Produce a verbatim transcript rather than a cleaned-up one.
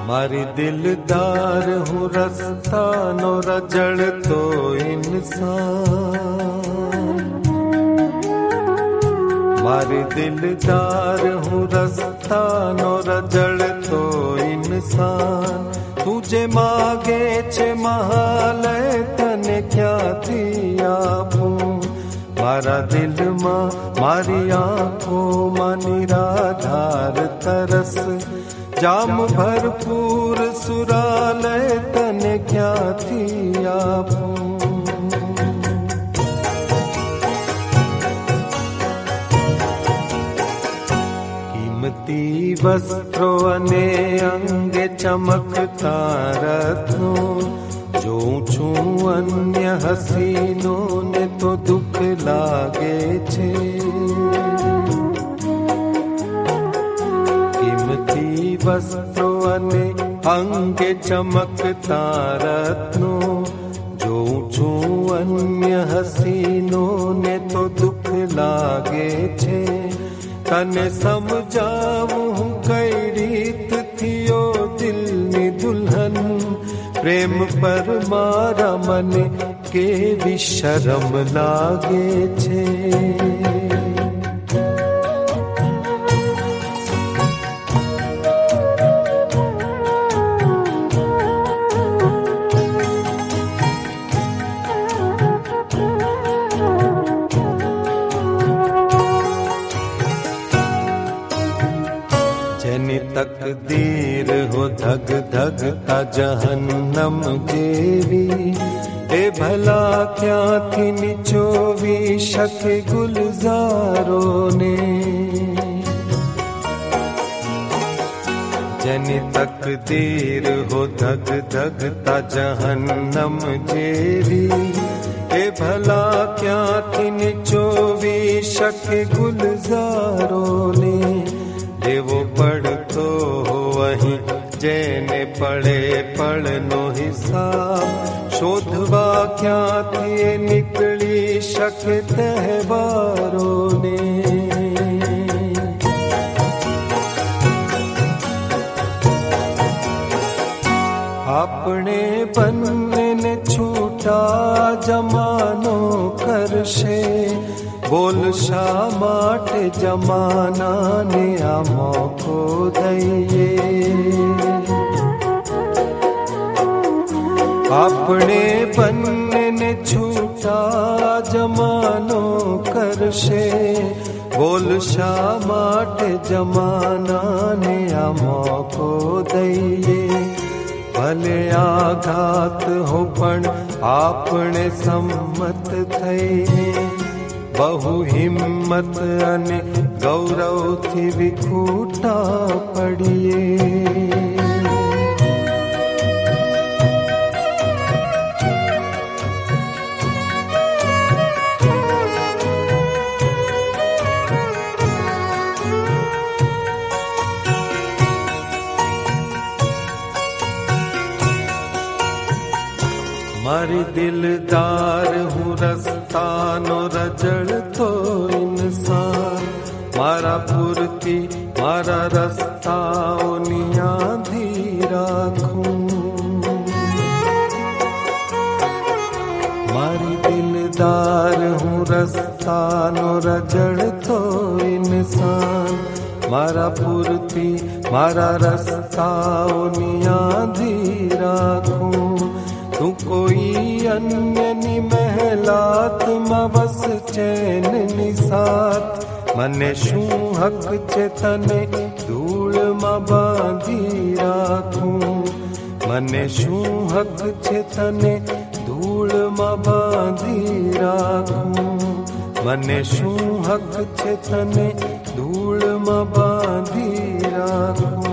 मारी दिलदार हूँ रस्ता नो रजड़ तो इंसान। मारी दिलदार हूँ रस्ता नो रजड़ तो इंसान। तुझे मागे छे महालय तने क्या थी आपू। मारा दिल मा मारी आँखों मा निराधार तरस। जाम भरपूर सुरालय तने क्या थी आपू। कीमती वस्त्रो अने अंगे चमकता रत्नो। जोऊं छूं अन्य हसीनो ने तो दुख लागे छे। कीमती वस्त्रो अने अंगे चमकता रत्नो। जोऊं छूं अन्य हसीनो ने तो दुख लागे छे। तने समझावूं कई रीत थियो दिलनी दुल्हन। प्रेम पर मारा मन केवी शरम लागे छे। जेनी तकदीर हो धग धगता जहन्नम जेवी। ए भला क्या थी निचोवी शक गुलजारों ने। जेनी तकदीर हो धग धगता जहन्नम जेवी। ए भला क्या थी निचोवी शक गुलजारों ने। देवो पढ़तो हो वहीं जेने पढ़े पढ़नो हिसाब। शोधवा क्या थी निकली शक तहवारों ने। अपने बनने ने छूटा जमानो करशे। बोल शा माटे जमाना ने आ मौको दईए। अपने बनने ने छूटा जमानो करशे। बोल शा माटे जमाना ने आ मौको दईए। भले आघात हो पण आपने सम्मत थईने। बहु हिम्मत अने गौरव थी विखूटा पड़िए। मारी दिलदार हूँ रस्ता नो रजड़ तो इंसान। मारा पुरती मारा रस्ता ओनिया धी राखूं। मारी दिलदार हूँ रस्ता नो रजड़ तो इंसान। मारा पुरती मारा रस्ता ओनिया धी राखूं। तू कोई अन्य नि महलात मां बस चैन नि साथ। मने शू हक छे तने धूल मां बांधी राखूं। मने शू हक छे तने धूल मां बांधी राखूं। मने शू हक छे तने धूल मां बांधी राखूं।